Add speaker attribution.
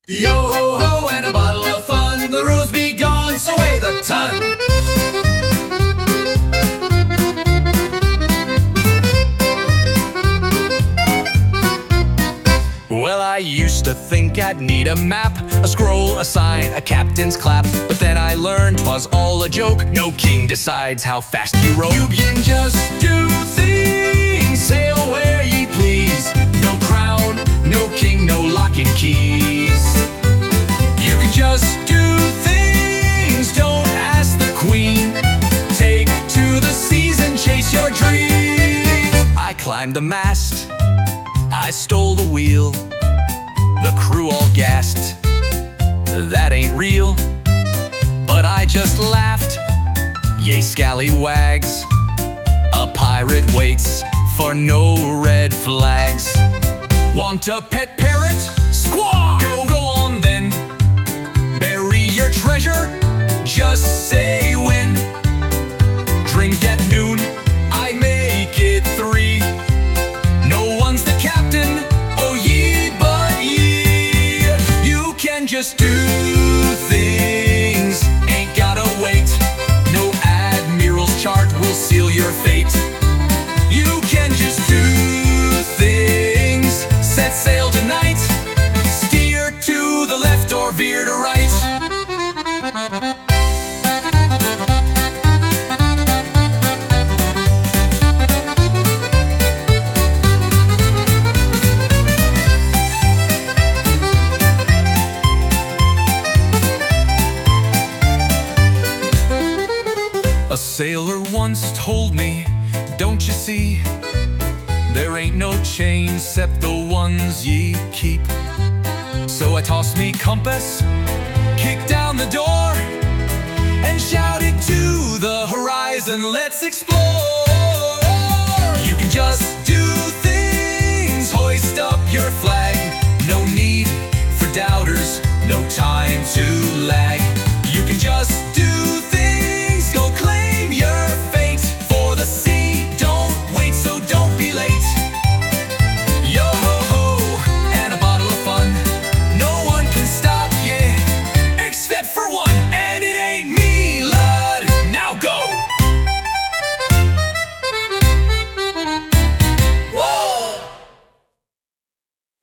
Speaker 1: Yo ho ho and a bottle of fun, the rules be gone, so weigh the ton. Well, I used to think I'd need a map, a scroll, a sign, a captain's clap. But then I learned 'twas all a joke. No king decides how fast you row. You can just do things, sail where ye please. No crown, no king, no lock and keys. You can just do things, don't ask the queen. Take to the seas and chase your dreams. I climbed the mast, I stole the wheel. The crew all gasped, that ain't real. But I just laughed, yay scallywags. A pirate waits for no red flags. Want a pet parrot? Squawk! Go on then. Bury your treasure, just say when. Drink at noon, I make it 3. No one's the captain, oh ye but ye. You can just do things, ain't gotta wait. No admiral's chart will seal your fate. You can just do things, set sail tonight. Steer to the left or veer to right. A sailor once told me, don't you see, there ain't no chains except the ones ye keep. So I tossed me compass, kicked down the door, and shouted to the horizon, let's explore. You can just do